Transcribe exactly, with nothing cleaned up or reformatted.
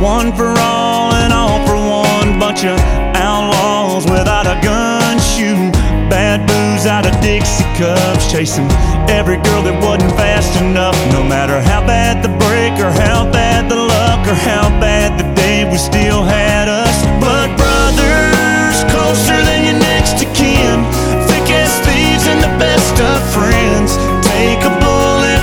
One for all and all for one. Bunch of outlaws without a gun, shooting bad booze out of Dixie cups, chasing every girl that wasn't fast